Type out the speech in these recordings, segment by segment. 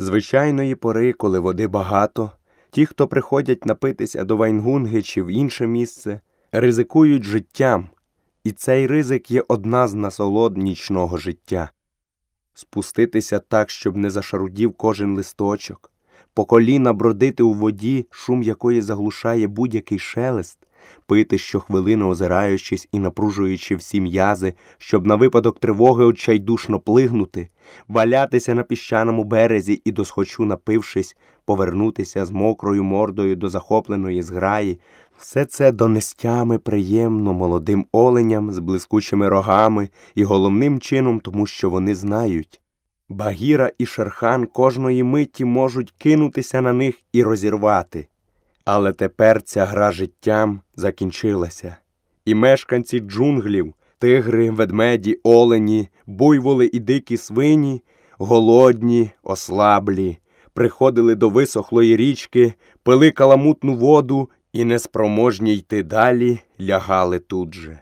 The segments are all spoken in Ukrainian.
Звичайної пори, коли води багато, ті, хто приходять напитися до Вайнгунги чи в інше місце, ризикують життям, і цей ризик є одна з насолод нічного життя. Спуститися так, щоб не зашарудів кожен листочок, по коліна бродити у воді, шум якої заглушає будь-який шелест, пити щохвилини озираючись і напружуючи всі м'язи, щоб на випадок тривоги отчайдушно плигнути, валятися на піщаному березі і, досхочу напившись, повернутися з мокрою мордою до захопленої зграї — все це донестями приємно молодим оленям з блискучими рогами і головним чином тому, що вони знають. Багіра і Шерхан кожної миті можуть кинутися на них і розірвати. Але тепер ця гра життям закінчилася. І мешканці джунглів, тигри, ведмеді, олені, буйволи і дикі свині, голодні, ослаблі, приходили до висохлої річки, пили каламутну воду і, неспроможні йти далі, лягали тут же.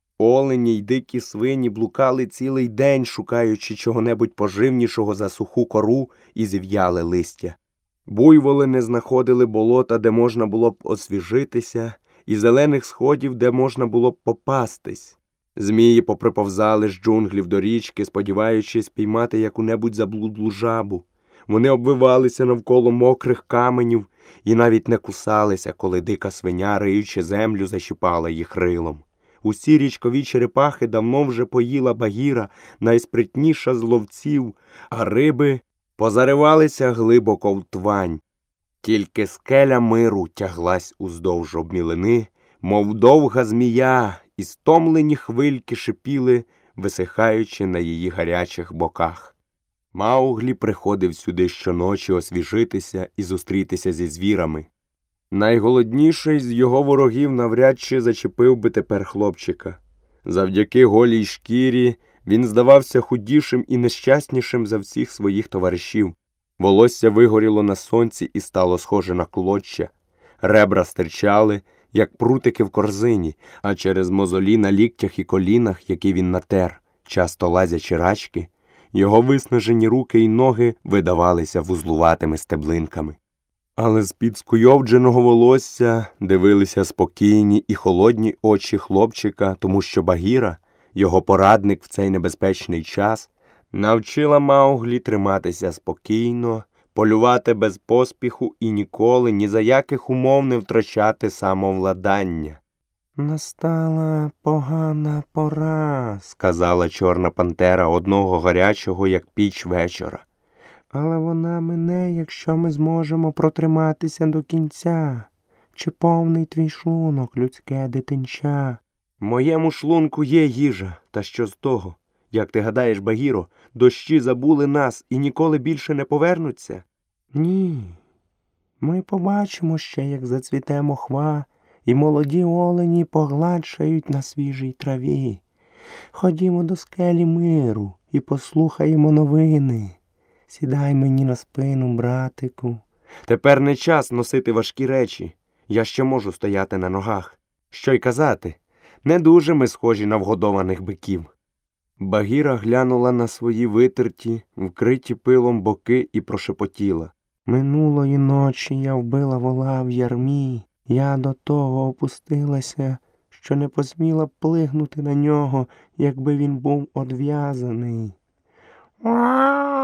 Олені й дикі свині блукали цілий день, шукаючи чого-небудь поживнішого за суху кору і зів'яле листя. Буйволи не знаходили болота, де можна було б освіжитися, і зелених сходів, де можна було б попастись. Змії поприповзали з джунглів до річки, сподіваючись піймати яку-небудь заблудлу жабу. Вони обвивалися навколо мокрих каменів і навіть не кусалися, коли дика свиня, риючи землю, защіпала їх рилом. Усі річкові черепахи давно вже поїла Багіра, найспритніша з ловців, а риби позаривалися глибоко в твань. Тільки скеля миру тяглась уздовж обмілини, мов довга змія, і стомлені хвильки шипіли, висихаючи на її гарячих боках. Мауглі приходив сюди щоночі освіжитися і зустрітися зі звірами. Найголодніший з його ворогів навряд чи зачепив би тепер хлопчика. Завдяки голій шкірі він здавався худішим і нещаснішим за всіх своїх товаришів. Волосся вигоріло на сонці і стало схоже на клоччя. Ребра стирчали, як прутики в корзині, а через мозолі на ліктях і колінах, які він натер, часто лазячи рачки, його виснажені руки й ноги видавалися вузлуватими стеблинками. Але з-під скуйовдженого волосся дивилися спокійні і холодні очі хлопчика, тому що Багіра, його порадник в цей небезпечний час, навчила Мауглі триматися спокійно, полювати без поспіху і ніколи ні за яких умов не втрачати самовладання. «Настала погана пора», – сказала Чорна пантера одного гарячого, як піч, вечора. «Але вона мине, якщо ми зможемо протриматися до кінця. Чи повний твій шлунок, людське дитинча?» «Моєму шлунку є їжа, та що з того? Як ти гадаєш, Багіро, дощі забули нас і ніколи більше не повернуться?» «Ні. Ми побачимо ще, як зацвіте мохва, і молоді олені погладшають на свіжій траві. Ходімо до скелі миру і послухаємо новини. Сідай мені на спину, братику». «Тепер не час носити важкі речі. Я ще можу стояти на ногах. Що й казати, не дуже ми схожі на вгодованих биків». Багіра глянула на свої витерті, вкриті пилом боки і прошепотіла. «Минулої ночі я вбила вола в ярмі. Я до того опустилася, що не посміла б плигнути на нього, якби він був одв'язаний».